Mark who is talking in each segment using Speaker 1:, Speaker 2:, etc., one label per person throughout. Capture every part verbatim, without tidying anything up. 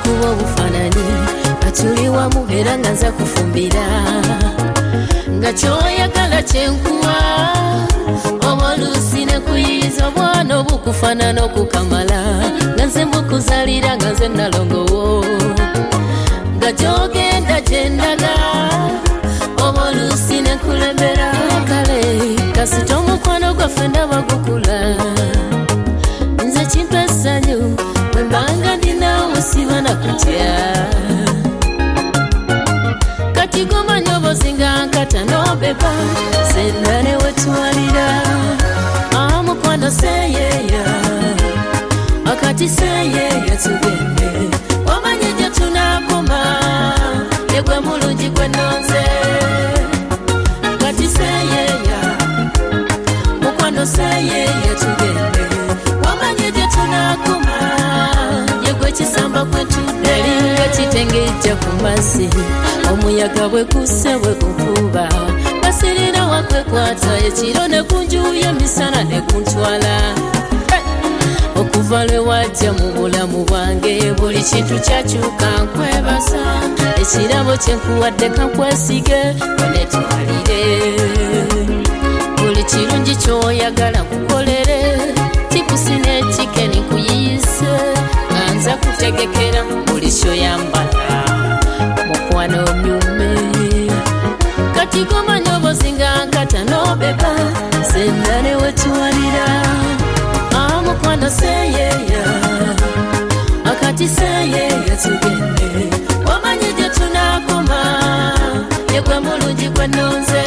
Speaker 1: kuba obufaananyi atuli wamu era nga nza kufumbira nga kyoyagala kyenkuwa oba oluusi ne kuyiyiza obwana obukufaanana okukamala nga nze mbukuzalira nga nze nalongowo nga gyogenda gyendaga oba oluusi ne kulembera kale kasita omukwano gwaffe ndaba gukula nze kimpa essanyu bwe mbanga ndinawo siba nakutya kati gomanya obozinga nkata nobeba senna ne wetwalira amukwano seyeya akati seyeya tugende wamanye gye tunakoma yegwe mulungi gwe nonze kati seyeya mukwano seyeya tugende wamanye gye tunakoma yegwe kisamba kwetudde eringa kitengejja ku mazzi omuyaga bwe kuse bwe kukuba basirira wakwekwata ekiro ne kunjuya emisana ne kuntwala okuva lwe wajja mu bulamu bwange buli kintu kyakyuka nkwebasa ekirabo kyenkuwadde kankwesige onetwalire buli kirungi kyoyagala kukolere tikusina ekike nikuyiyise nga nza kutegekera buli kyoyambala mukwano nyume kati gomanya obozinga nkata nobeba senna ne wetwalira amukwano seyeya akati seyeya tugende wamanye gye tunakoma yegwe mulungi gwe nonze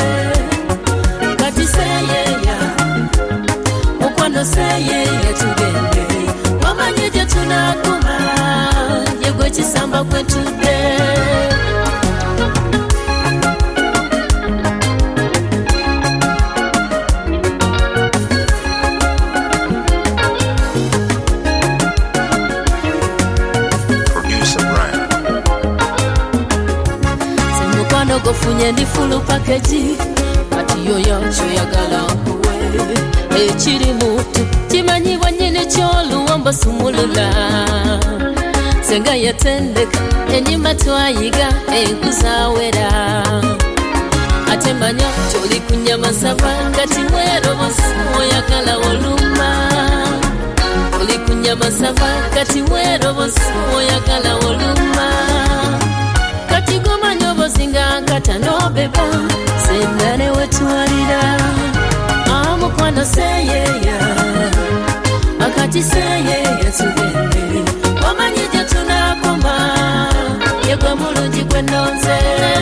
Speaker 1: kati seyeya mukwano seyeya tugende wamanye gye tunakoma yegwe kisamba kwetudde gofunye ndi full package ati yoyo kyoyagala nkuwe ekiri mutu kimanyibwa nyine kyoluwombo sumulula senga yatendeka enyima twayiga enkuzawera ate manya kyoli kunyamasaba ngati mwerobosi oyagala oluma oli kunyamasaba ngati mwerobosi oyagala oluma kati gomanya obozinga nkata nobeba senna ne wetwalira amukwano seyeya akati seyeya tugende wamanye gye tunakoma yegwe mulungi gwe nonze